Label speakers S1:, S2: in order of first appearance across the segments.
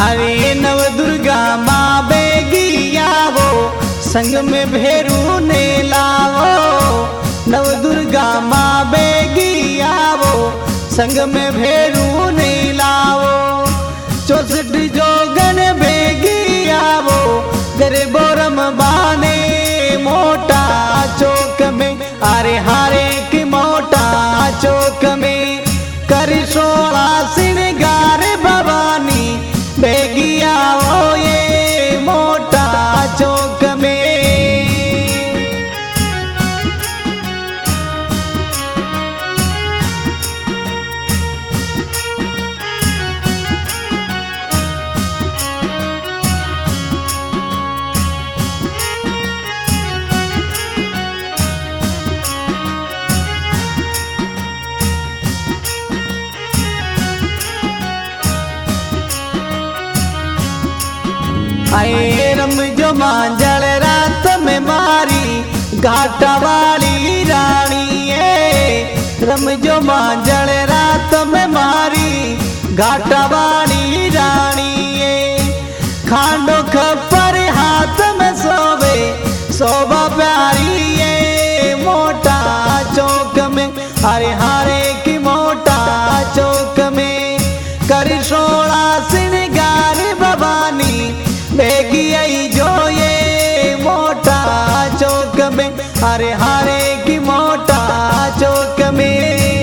S1: अरे नव दुर्गा माँ बेगी आवो, संग में भेरू ने लावो। नव दुर्गा माँ बेगी आवो, संग में भेरू ने लावो। 64 जोगन बेगी आवो, गरीबो रमबाने मोटा चौक में। अरे हारे की मोटा चौक में करी 16 श्रृंगार भवानी बेगी आओ ये मोटा चौक में। आए रम जो मांझल रात में मारी घाटा वाली रानी है। रम जो मांझल रात में मारी घाटा वाली रानी है। खांडो खपर हाथ में सोवे शोभा प्यारी है मोटा चौक में। अरे हारे की मोटा चौक में करी 16 श्रृंगार भवानी बेगी आई जो ये मोटा चौक में। अरे हारे की मोटा चौक में।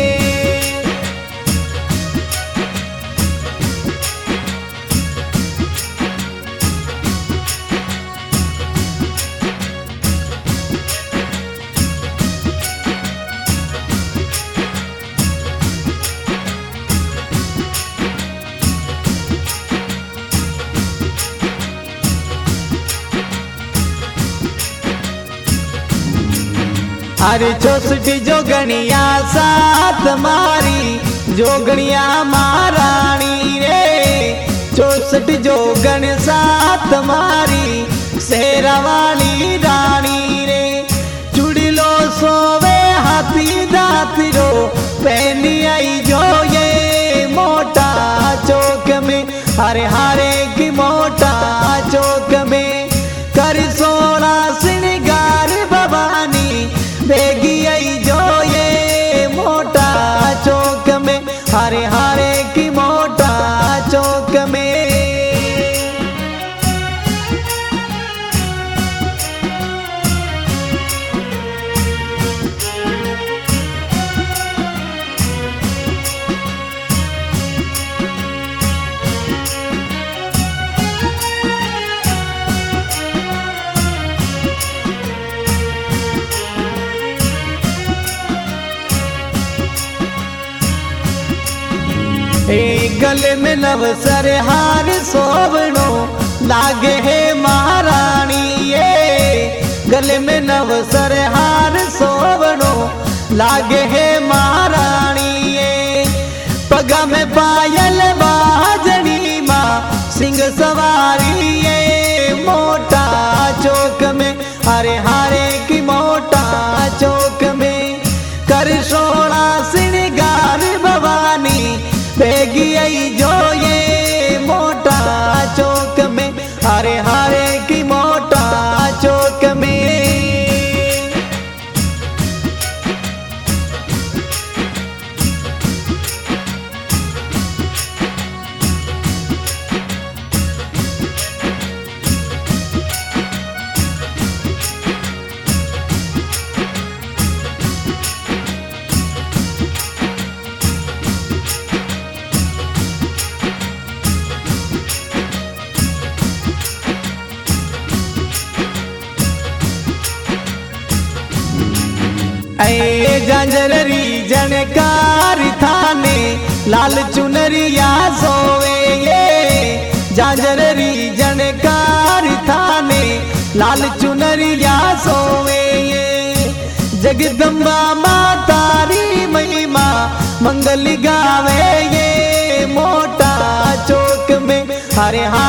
S1: अरे 64 जोगणिया साथ मारी जोगणिया महारानी रे। 64 जोगण साथ मारी शेरा वाली रानी रे। चुड़िलो सोवे हाथी दातिरो पहनी आई जो ये मोटा चौक में। अरे हारे की मोटा चौक में कर 16 श्रृंगार भवानी बेगी आई जो ये मोटा चौक में। हरे हारे की मोटा चौक में। गले में नवसर हार सोवनो लागे है महारानी ये। गले में नवसर हार सोवनो लागे है महारानी ये। पगा में पायल बाजनी माँ सिंह सवारी ये मोटा चौक में। हरे हारे की मोटा चौक में कर 16 श्रृंगार भवानी बेगी आई जो ये मोटा चौक में। हरे हारे की मोटा चौक में। ऐ झांझररी जनकार थाने लाल चुनरिया सोवे ये। झांझररी जनकार थाने लाल चुनरिया सोवे ये। जगदम्बा माता री महिमा मंगल गावे ये मोटा चौक में। हरे